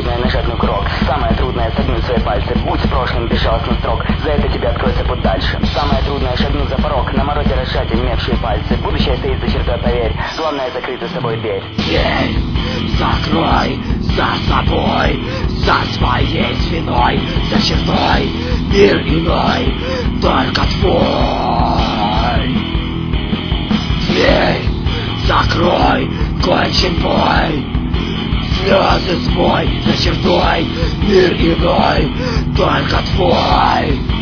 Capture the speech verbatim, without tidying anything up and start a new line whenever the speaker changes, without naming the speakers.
трудное нажать на курок. Самое трудное согнуть свои пальцы. Будь в прошлом безжалостный строк. За это тебе откроется путь дальше. Самое трудное шагнуть за порог. На морозе разжать онемевшие пальцы. Будущее стоит за чертой, поверь. Главное закрыть за собой дверь.
Дверь закрой за собой, за своей спиной, за чертой. Мир иной, только твой. Дверь закрой, кончен бой. Слезы смой за чертой. Мир иной, только твой.